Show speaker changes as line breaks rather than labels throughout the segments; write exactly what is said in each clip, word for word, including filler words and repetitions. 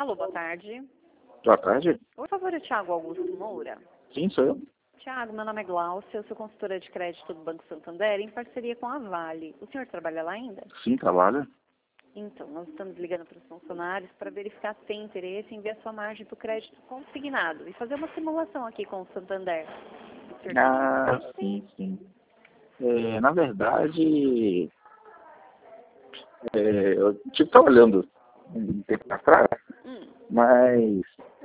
Alô, boa tarde.
Boa tarde.
Por favor, é Thiago Augusto Moura.
Sim, sou eu.
Tiago, meu nome é Glaucia, eu sou consultora de crédito do Banco Santander em parceria com a Vale. O senhor trabalha lá ainda?
Sim, trabalho.
Então, nós estamos ligando para os funcionários para verificar se tem interesse em ver a sua margem do crédito consignado e fazer uma simulação aqui com o Santander. O senhor tem
Ah,
interesse?
sim, sim. É, na verdade, é, eu tipo, estava olhando um tempo atrás,
Hum.
mas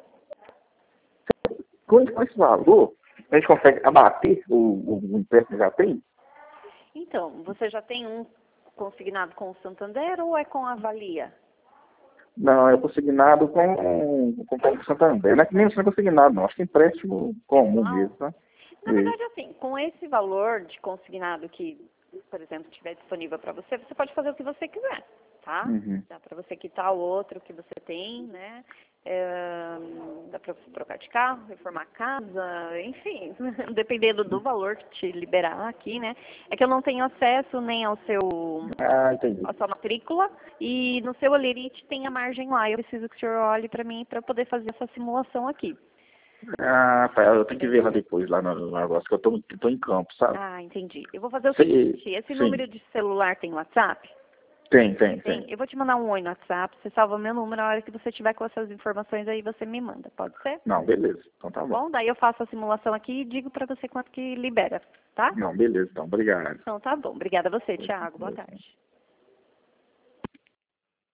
com com esse valor, a gente consegue abater o, o empréstimo que já tem?
Então, você já tem um consignado com o Santander ou é com a Valia?
Não, é consignado com, com o Banco Santander. Não é que nem isso não é consignado, não. Acho que é empréstimo comum
Igual?
mesmo, tá?
Na verdade, assim, com esse valor de consignado que, por exemplo, estiver disponível para você, você pode fazer o que você quiser, tá?
Uhum.
Dá para você quitar o outro que você tem, né? É, dá para você trocar de carro, reformar a casa, enfim, dependendo do valor que te liberar aqui, né? É que eu não tenho acesso nem ao seu,
Ah, entendi.
à sua matrícula e no seu Olerite tem a margem lá. Eu preciso que o senhor olhe para mim para poder fazer essa simulação aqui.
Ah, tá. Eu tenho que ver lá depois, lá no no negócio, que eu tô, tô em campo, sabe?
Ah, entendi. Eu vou fazer o
Cê-
seguinte, esse
sim.
número de celular tem WhatsApp?
Tem, tem,
Tem?
tem.
Eu vou te mandar um oi no WhatsApp, você salva meu número, a hora que você tiver com essas informações aí você me manda, pode ser?
Não, beleza. Então tá
Tá
bom.
bom? Daí eu faço a simulação aqui e digo pra você quanto que libera, tá?
Não, beleza. Então, obrigado.
Então tá bom. Obrigada a você, Thiago. Boa tarde.